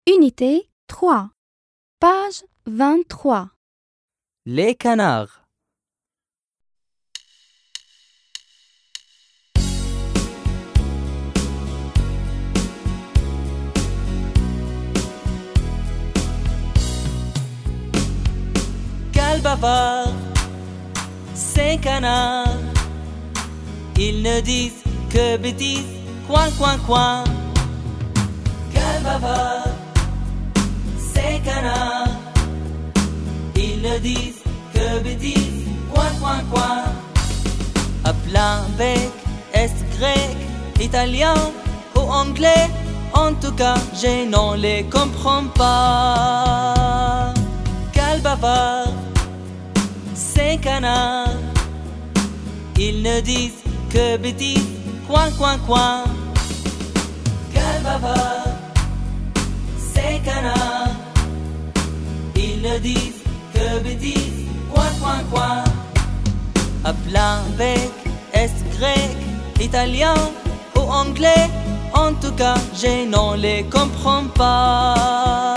Unité 3, page 23. Les canards. Quel bavard, ces canards, ils ne disent que bêtises, coin, coin, coin. Quel bavard, ces canards, ils ne disent que bêtises, coin, coin, coin. À plein bec, est grec, italien ou anglais, en tout cas, je n'en les comprends pas. Quel bavard, ces canards, ils ne disent que bêtises, coin, coin, coin. Quel bavard, ces canards, ils ne disent que bêtises, coin, coin, coin. À plein bec, est grec, italien ou anglais, en tout cas, je n'en les comprends pas.